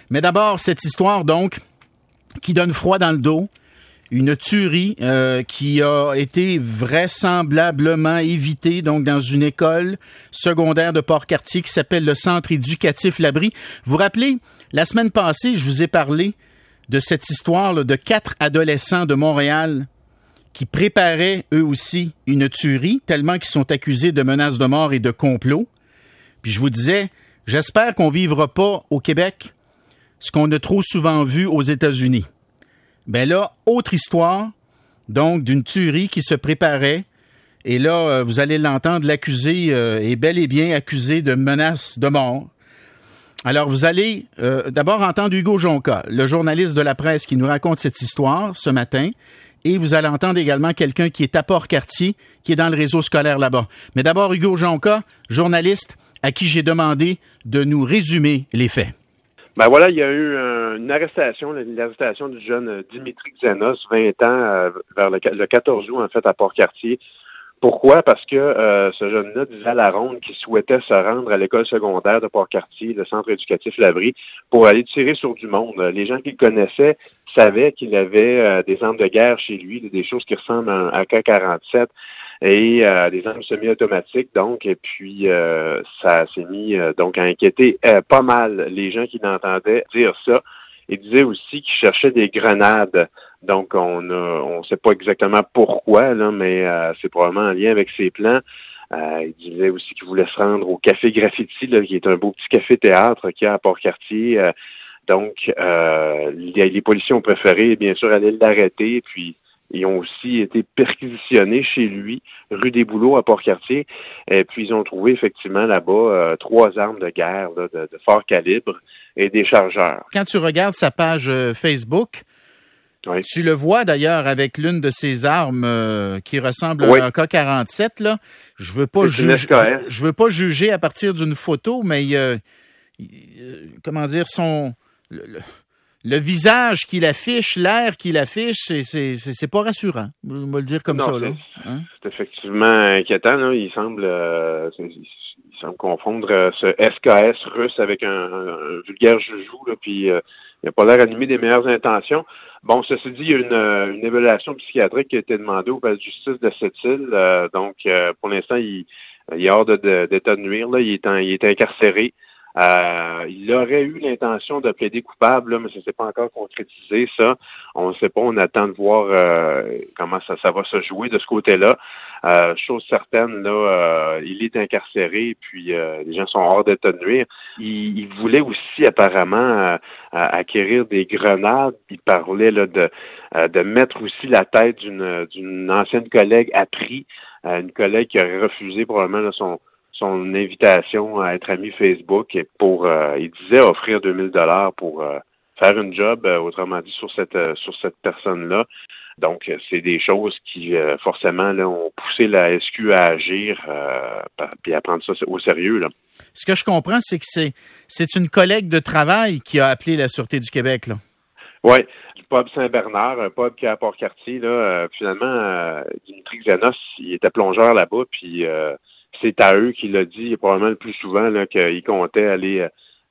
Mais d'abord, cette histoire, donc, qui donne froid dans le dos. Une tuerie qui a été vraisemblablement évitée donc dans une école secondaire de Port-Cartier qui s'appelle le Centre éducatif L'Abri. Vous vous rappelez, la semaine passée, je vous ai parlé de cette histoire là, de 4 adolescents de Montréal qui préparaient eux aussi une tuerie, tellement qu'ils sont accusés de menaces de mort et de complot. Puis je vous disais, j'espère qu'on vivra pas au Québec ce qu'on a trop souvent vu aux États-Unis. Ben là, autre histoire, donc, d'une tuerie qui se préparait. Et là, vous allez l'entendre, l'accusé est bel et bien accusé de menaces de mort. Alors, vous allez d'abord entendre Hugo Jonca, le journaliste de la presse qui nous raconte cette histoire ce matin. Et vous allez entendre également quelqu'un qui est à Port-Cartier, qui est dans le réseau scolaire là-bas. Mais d'abord, Hugo Jonca, journaliste à qui j'ai demandé de nous résumer les faits. Ben voilà, il y a eu une arrestation, l'arrestation du jeune Dimitri Xenos, 20 ans, vers le 14 août, en fait, à Port-Cartier. Pourquoi? Parce que ce jeune-là disait à la ronde qu'il souhaitait se rendre à l'école secondaire de Port-Cartier, le centre éducatif L'Abri, pour aller tirer sur du monde. Les gens qui le connaissaient savaient qu'il avait des armes de guerre chez lui, des choses qui ressemblent à un AK-47 et des armes semi-automatiques, donc, et puis ça s'est mis donc à inquiéter pas mal les gens qui l'entendaient dire ça. Il disait aussi qu'il cherchait des grenades. Donc, on sait pas exactement pourquoi, là, mais c'est probablement en lien avec ses plans. Il disait aussi qu'il voulait se rendre au Café Graffiti, là, qui est un beau petit café-théâtre qu'il y a à Port-Cartier. Donc, les policiers ont préféré, bien sûr, aller l'arrêter, puis ils ont aussi été perquisitionnés chez lui, rue des Bouleaux à Port-Cartier. Et puis, ils ont trouvé effectivement là-bas 3 armes de guerre là, de fort calibre et des chargeurs. Quand tu regardes sa page Facebook, oui. Tu le vois d'ailleurs avec l'une de ses armes qui ressemble à un AK-47. Là. Je veux pas juger à partir d'une photo, mais comment dire, le visage qu'il affiche, l'air qu'il affiche, c'est pas rassurant. On va le dire comme ça. Là. Hein? C'est effectivement inquiétant. Là. Il semble confondre ce SKS russe avec un vulgaire joujou, là, puis il n'a pas l'air animé des meilleures intentions. Bon, ceci dit, il y a une évaluation psychiatrique qui a été demandée au palais de justice de Sept-Îles. Donc, pour l'instant, il est hors d'état de nuire. Là. Il est incarcéré. Il aurait eu l'intention de plaider coupable, là, mais ça ne s'est pas encore concrétisé, ça. On ne sait pas, on attend de voir comment ça va se jouer de ce côté-là. Chose certaine, là, il est incarcéré, puis les gens sont hors d'état de nuire. Il voulait aussi apparemment acquérir des grenades. Il parlait là de mettre aussi la tête d'une ancienne collègue à prix, une collègue qui aurait refusé probablement là, son invitation à être ami Facebook et pour il disait offrir 2000$ pour faire une job, autrement dit, sur cette personne-là. Donc, c'est des choses qui, forcément, là, ont poussé la SQ à agir puis à prendre ça au sérieux, là. Ce que je comprends, c'est que c'est une collègue de travail qui a appelé la Sûreté du Québec, là. Oui, le pub Saint-Bernard, un pub qui est à Port-Cartier, là, finalement, Dimitri Xenos, il était plongeur là-bas, puis c'est à eux qu'il l'a dit probablement le plus souvent là, qu'il comptait aller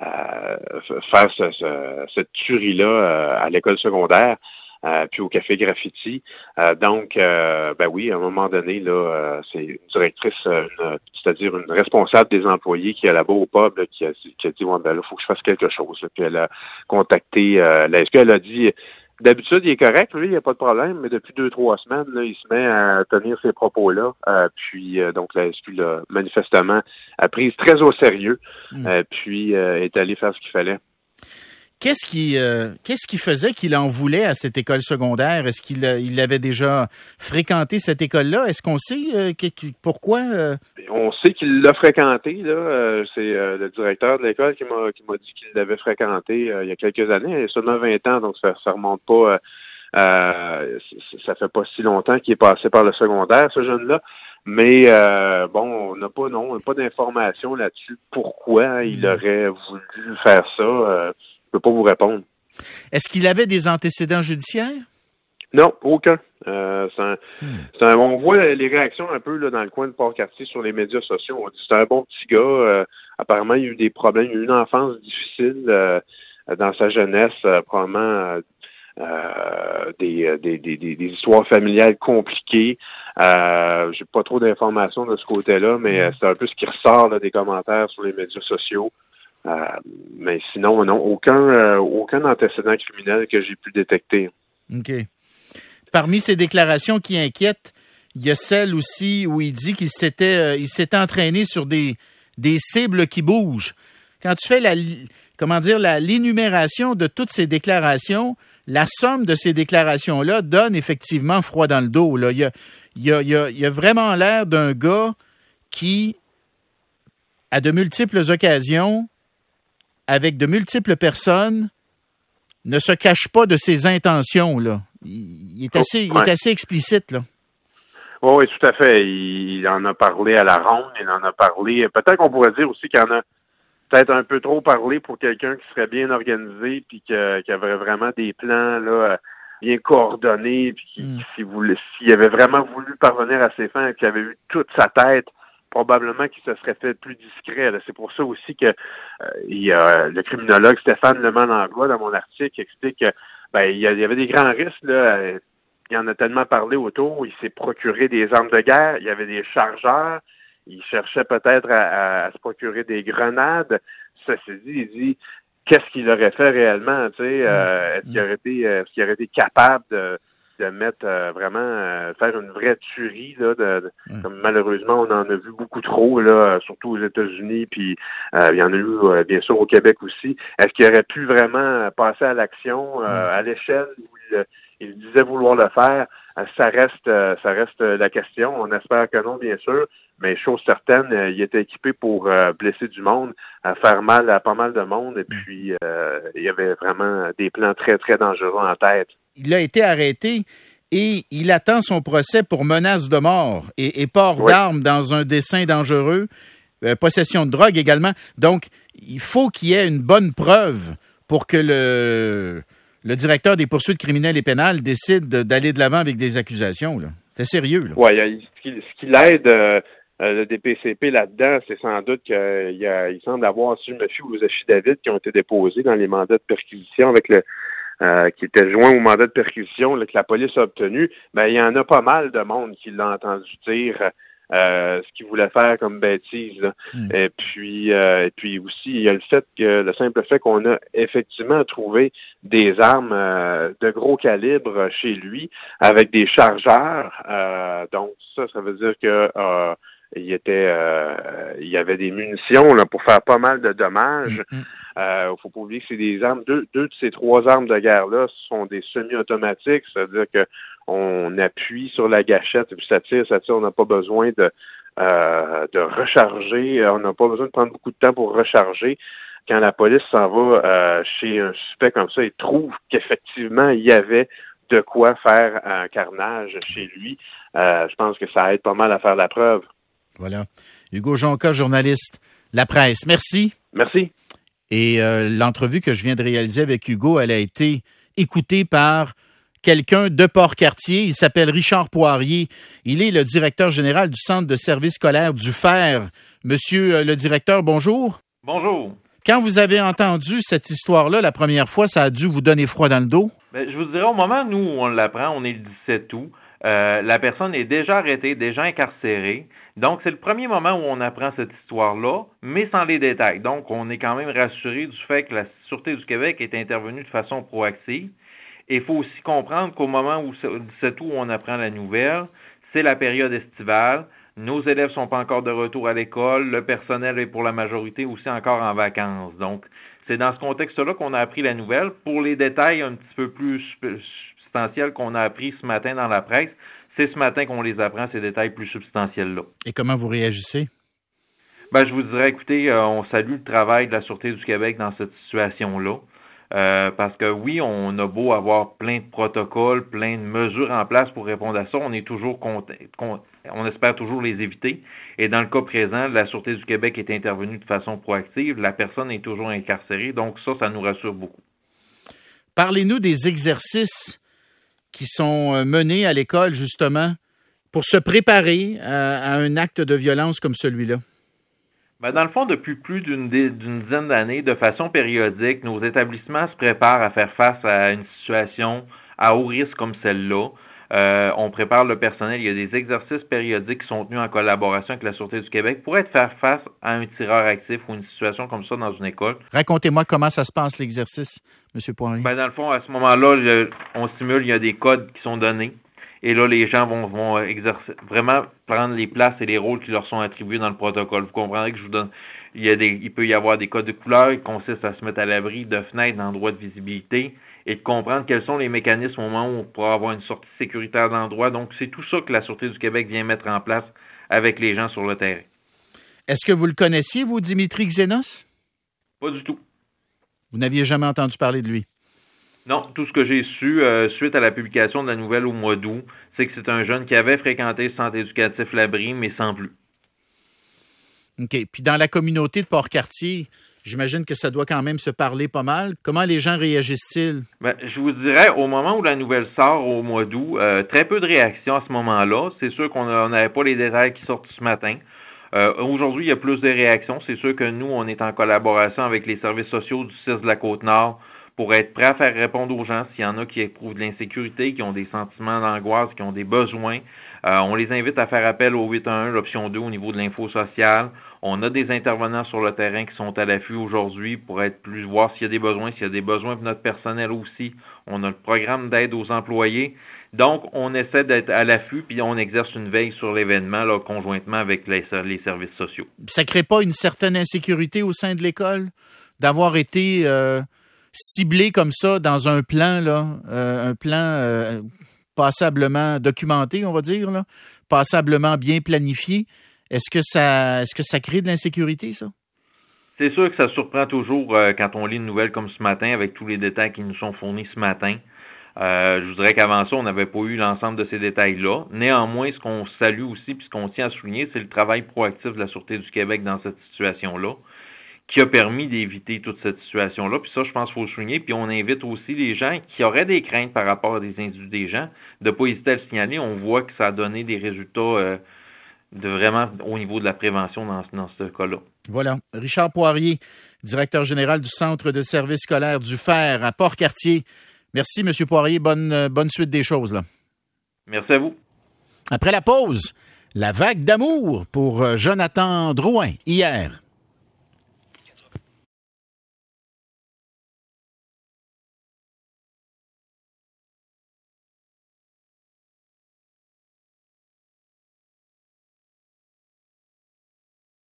faire cette tuerie-là à l'école secondaire, puis au Café Graffiti. Donc, ben oui, à un moment donné, là, c'est une directrice, c'est-à-dire une responsable des employés qui est là-bas au pub, là, qui a dit ouais, ben là, faut que je fasse quelque chose. Là. Puis elle a contacté la SQ, elle a dit d'habitude, il est correct, lui, il n'y a pas de problème, mais depuis 2-3 semaines, là, il se met à tenir ces propos-là. Puis donc la SQ l'a manifestement a prise très au sérieux, puis est allé faire ce qu'il fallait. Qu'est-ce qui faisait qu'il en voulait à cette école secondaire? Est-ce qu'il avait déjà fréquenté cette école-là? Est-ce qu'on sait pourquoi? On sait qu'il l'a fréquenté, là. C'est le directeur de l'école qui m'a dit qu'il l'avait fréquenté il y a quelques années. Il a seulement 20 ans, donc ça remonte pas. Ça fait pas si longtemps qu'il est passé par le secondaire, ce jeune-là. Mais bon, on n'a pas d'informations là-dessus. Pourquoi il aurait voulu faire ça? Je peux pas vous répondre. Est-ce qu'il avait des antécédents judiciaires? Non, aucun. On voit les réactions un peu là, dans le coin de Port-Cartier sur les médias sociaux. On dit c'est un bon petit gars. Apparemment, il y a eu des problèmes. Il y a eu une enfance difficile. dans sa jeunesse, probablement des histoires familiales compliquées. J'ai pas trop d'informations de ce côté-là, mais c'est un peu ce qui ressort là, des commentaires sur les médias sociaux. Mais sinon, non, aucun antécédent criminel que j'ai pu détecter. OK. Parmi ces déclarations qui inquiètent, il y a celle aussi où il dit qu'il s'était entraîné sur des cibles qui bougent. Quand tu fais l'énumération de toutes ces déclarations, la somme de ces déclarations-là donne effectivement froid dans le dos. Là. Il y a vraiment l'air d'un gars qui, à de multiples occasions, avec de multiples personnes, ne se cache pas de ses intentions. Là. Il est assez explicite, là. Oui, tout à fait. Il en a parlé à la ronde, il en a parlé. Peut-être qu'on pourrait dire aussi qu'il en a peut-être un peu trop parlé pour quelqu'un qui serait bien organisé puis qui avait vraiment des plans là bien coordonnés puis s'il avait vraiment voulu parvenir à ses fins et qu'il avait eu toute sa tête, probablement qu'il se serait fait plus discret. Là. C'est pour ça aussi que le criminologue Stéphane Leman-Langlois, dans mon article, explique que il y avait des grands risques là. Il en a tellement parlé autour, il s'est procuré des armes de guerre, il y avait des chargeurs, il cherchait peut-être à se procurer des grenades. Ceci dit, il dit, qu'est-ce qu'il aurait fait réellement, tu sais, est-ce qu'il aurait été capable de mettre vraiment faire une vraie tuerie là, comme malheureusement on en a vu beaucoup trop là, surtout aux États-Unis, puis il y en a eu bien sûr au Québec aussi. Est-ce qu'il aurait pu vraiment passer à l'action à l'échelle où il disait vouloir le faire? Ça reste la question. On espère que non, bien sûr, mais chose certaine, il était équipé pour blesser du monde, faire mal à pas mal de monde, et puis il y avait vraiment des plans très, très dangereux en tête. Il a été arrêté et il attend son procès pour menace de mort et port d'armes dans un dessein dangereux, possession de drogue également. Donc, il faut qu'il y ait une bonne preuve pour que le directeur des poursuites criminelles et pénales décide d'aller de l'avant avec des accusations. Là. C'est sérieux. Oui, ce qui l'aide, le DPCP là-dedans, c'est sans doute qu'il semble avoir, si je me fie aux affidavits qui ont été déposés dans les mandats de perquisition avec qui était joint au mandat de perquisition là, que la police a obtenu, il y en a pas mal de monde qui l'a entendu dire ce qu'il voulait faire comme bêtise. Là. Et puis aussi, il y a le simple fait qu'on a effectivement trouvé des armes de gros calibre chez lui avec des chargeurs. Donc ça veut dire que il y avait des munitions là, pour faire pas mal de dommages. Faut pas oublier que c'est des armes. Deux de ces trois armes de guerre-là sont des semi-automatiques, c'est-à-dire que on appuie sur la gâchette et puis ça tire, on n'a pas besoin de recharger, on n'a pas besoin de prendre beaucoup de temps pour recharger. Quand la police s'en va chez un suspect comme ça, il trouve qu'effectivement, il y avait de quoi faire un carnage chez lui. Je pense que ça aide pas mal à faire la preuve. Voilà. Hugo Jonca, journaliste La Presse. Merci. Merci. Et l'entrevue que je viens de réaliser avec Hugo, elle a été écoutée par quelqu'un de Port-Cartier. Il s'appelle Richard Poirier. Il est le directeur général du Centre de services scolaires du Fer. Monsieur le directeur, bonjour. Bonjour. Quand vous avez entendu cette histoire-là la première fois, ça a dû vous donner froid dans le dos? Je vous dirais, au moment où on l'apprend, on est le 17 août, la personne est déjà arrêtée, déjà incarcérée. Donc, c'est le premier moment où on apprend cette histoire-là, mais sans les détails. Donc, on est quand même rassuré du fait que la Sûreté du Québec est intervenue de façon proactive. Et il faut aussi comprendre qu'au moment où, le 17 août, où on apprend la nouvelle, c'est la période estivale. Nos élèves sont pas encore de retour à l'école. Le personnel est pour la majorité aussi encore en vacances. Donc, c'est dans ce contexte-là qu'on a appris la nouvelle. Pour les détails un petit peu plus substantiels qu'on a appris ce matin dans la presse, c'est ce matin qu'on les apprend, ces détails plus substantiels-là. Et comment vous réagissez? Je vous dirais, écoutez, on salue le travail de la Sûreté du Québec dans cette situation-là. Parce que oui, on a beau avoir plein de protocoles, plein de mesures en place pour répondre à ça, on est toujours on espère toujours les éviter. Et dans le cas présent, la Sûreté du Québec est intervenue de façon proactive, la personne est toujours incarcérée, donc ça nous rassure beaucoup. Parlez-nous des exercices qui sont menés à l'école, justement, pour se préparer à un acte de violence comme celui-là. Ben, dans le fond, depuis plus d'une dizaine d'années, de façon périodique, nos établissements se préparent à faire face à une situation à haut risque comme celle-là. On prépare le personnel. Il y a des exercices périodiques qui sont tenus en collaboration avec la Sûreté du Québec pour faire face à un tireur actif ou une situation comme ça dans une école. Racontez-moi comment ça se passe, l'exercice, M. Poirier. Ben, dans le fond, à ce moment-là, on simule, il y a des codes qui sont donnés. Et là, les gens vont exercer, vraiment prendre les places et les rôles qui leur sont attribués dans le protocole. Vous comprendrez que je vous donne, il peut y avoir des codes de couleur qui consistent à se mettre à l'abri de fenêtres, d'endroits de visibilité et de comprendre quels sont les mécanismes au moment où on pourra avoir une sortie sécuritaire d'endroit. Donc, c'est tout ça que la Sûreté du Québec vient mettre en place avec les gens sur le terrain. Est-ce que vous le connaissiez, vous, Dimitri Xenos? Pas du tout. Vous n'aviez jamais entendu parler de lui? Non, tout ce que j'ai su suite à la publication de la nouvelle au mois d'août, c'est que c'est un jeune qui avait fréquenté le centre éducatif Labrie, mais sans plus. OK. Puis dans la communauté de Port-Cartier, j'imagine que ça doit quand même se parler pas mal. Comment les gens réagissent-ils? Ben, je vous dirais, au moment où la nouvelle sort au mois d'août, très peu de réactions à ce moment-là. C'est sûr qu'on n'avait pas les détails qui sortent ce matin. Aujourd'hui, il y a plus de réactions. C'est sûr que nous, on est en collaboration avec les services sociaux du CIS de la Côte-Nord pour être prêt à faire répondre aux gens s'il y en a qui éprouvent de l'insécurité, qui ont des sentiments d'angoisse, qui ont des besoins. On les invite à faire appel au 811, l'option 2 au niveau de l'info sociale. On a des intervenants sur le terrain qui sont à l'affût aujourd'hui pour voir s'il y a des besoins, s'il y a des besoins de notre personnel aussi. On a le programme d'aide aux employés. Donc, on essaie d'être à l'affût puis on exerce une veille sur l'événement là, conjointement avec les services sociaux. Ça crée pas une certaine insécurité au sein de l'école d'avoir été ciblé comme ça dans un plan, passablement documenté, on va dire, là, passablement bien planifié. Est-ce que ça crée de l'insécurité, ça? C'est sûr que ça surprend toujours quand on lit une nouvelle comme ce matin avec tous les détails qui nous sont fournis ce matin. Je vous dirais qu'avant ça, on n'avait pas eu l'ensemble de ces détails-là. Néanmoins, ce qu'on salue aussi puis ce qu'on tient à souligner, c'est le travail proactif de la Sûreté du Québec dans cette situation-là, qui a permis d'éviter toute cette situation-là. Puis ça, je pense qu'il faut le souligner. Puis on invite aussi les gens qui auraient des craintes par rapport à des individus des gens de ne pas hésiter à le signaler. On voit que ça a donné des résultats de vraiment au niveau de la prévention dans ce cas-là. Voilà. Richard Poirier, directeur général du Centre de services scolaires du Fer à Port-Cartier. Merci, M. Poirier. Bonne suite des choses, là. Merci à vous. Après la pause, la vague d'amour pour Jonathan Drouin hier.